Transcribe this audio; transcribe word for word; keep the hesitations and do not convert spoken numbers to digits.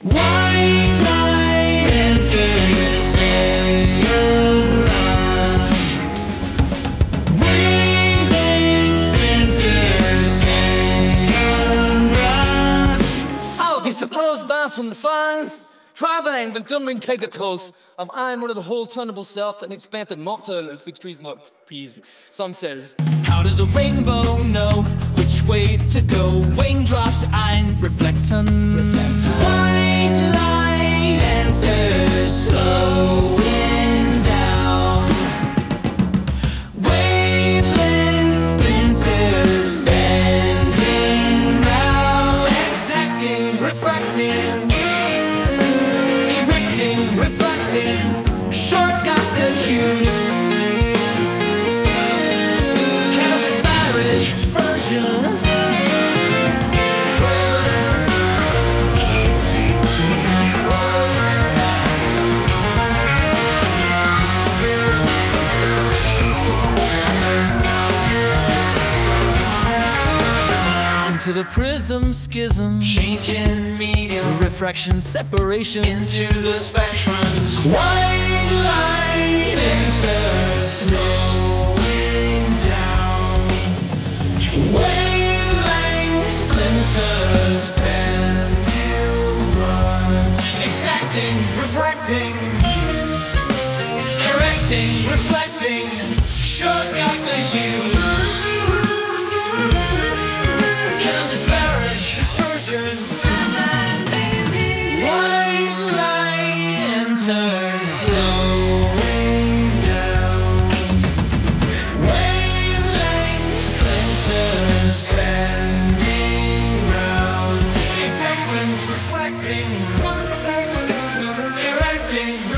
White light enters Sayonara. Breathing splinters Sayonara. I'll be supposed by from the fires. Traveling the dumbling tegatos of I'm one of the whole turnable self and expanded mortal of victories not peas. Some says, how does a rainbow know which way to go? Raindrops ein reflecten. Reflecten. White light enters slowing down. Wavelength splinters bending round. Exacting, refracting. Reflecting, shorts got the hues. Cannot disparage dispersion. Into the prism schism, changing medium, refraction separation into the spectrums. White light enters, slowing down. Wavelength splinters pendulum, exacting, refracting, erecting, reflecting. Sure's got the hues. White light enters, slowing down. Wavelength splinters bending round. Exacting, reflecting, erecting.